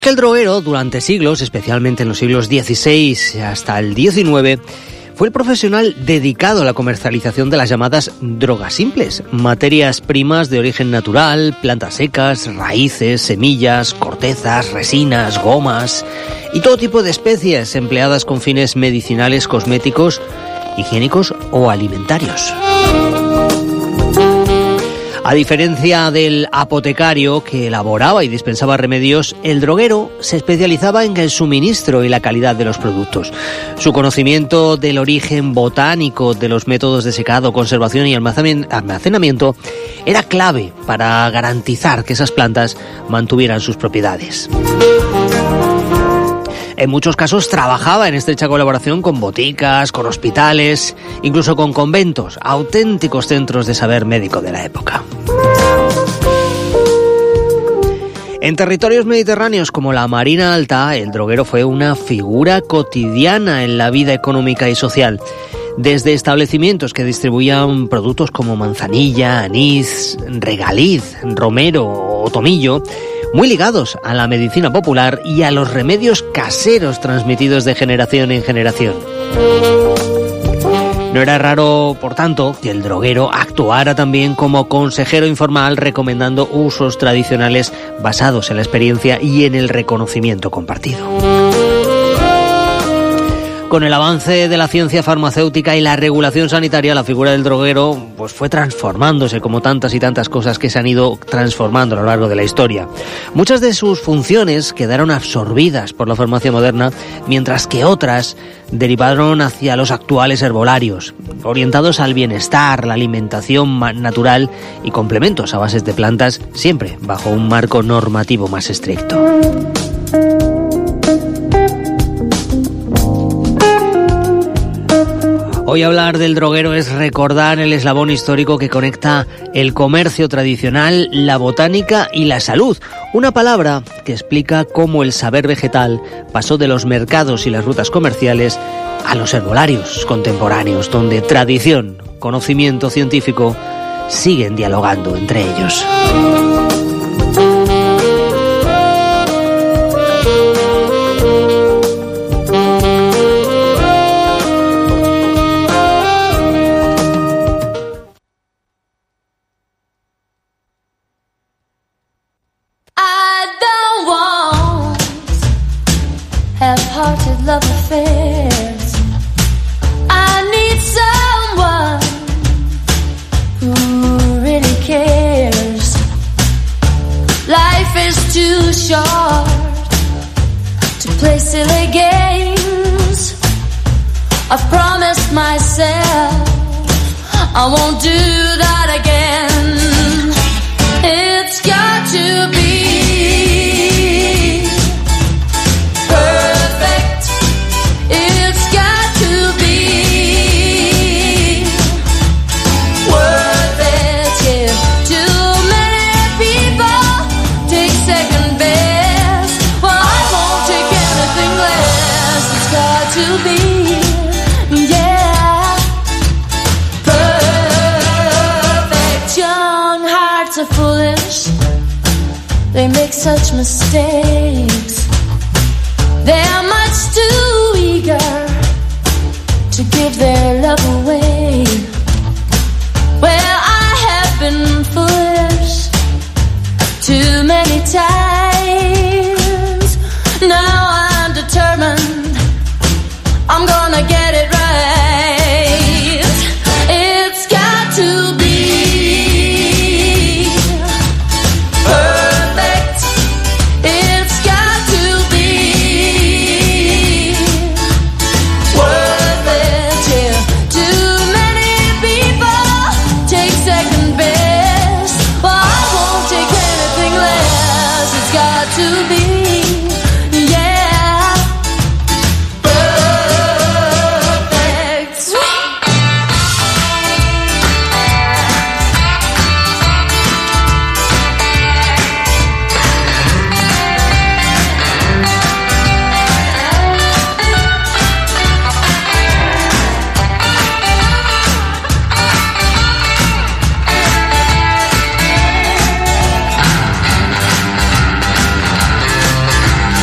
El droguero, durante siglos, especialmente en los siglos XVI hasta el XIX, fue el profesional dedicado a la comercialización de las llamadas drogas simples, materias primas de origen natural, plantas secas, raíces, semillas, cortezas, resinas, gomas y todo tipo de especies empleadas con fines medicinales, cosméticos, higiénicos o alimentarios. A diferencia del apotecario que elaboraba y dispensaba remedios, el droguero se especializaba en el suministro y la calidad de los productos. Su conocimiento del origen botánico de los métodos de secado, conservación y almacenamiento era clave para garantizar que esas plantas mantuvieran sus propiedades. En muchos casos trabajaba en estrecha colaboración con boticas, con hospitales, incluso con conventos, auténticos centros de saber médico de la época. En territorios mediterráneos como la Marina Alta, el droguero fue una figura cotidiana en la vida económica y social. Desde establecimientos que distribuían productos como manzanilla, anís, regaliz, romero o tomillo, muy ligados a la medicina popular y a los remedios caseros transmitidos de generación en generación. No era raro, por tanto, que el droguero actuara también como consejero informal recomendando usos tradicionales basados en la experiencia y en el reconocimiento compartido. Con el avance de la ciencia farmacéutica y la regulación sanitaria, la figura del droguero fue transformándose como tantas y tantas cosas que se han ido transformando a lo largo de la historia. Muchas de sus funciones quedaron absorbidas por la farmacia moderna, mientras que otras derivaron hacia los actuales herbolarios, orientados al bienestar, la alimentación natural y complementos a bases de plantas, siempre bajo un marco normativo más estricto. Hoy hablar del droguero es recordar el eslabón histórico que conecta el comercio tradicional, la botánica y la salud. Una palabra que explica cómo el saber vegetal pasó de los mercados y las rutas comerciales a los herbolarios contemporáneos, donde tradición, conocimiento científico siguen dialogando entre ellos. Love affairs. I need someone who really cares. Life is too short to play silly games. I've promised myself I won't do that again. It's got to be they make such mistakes.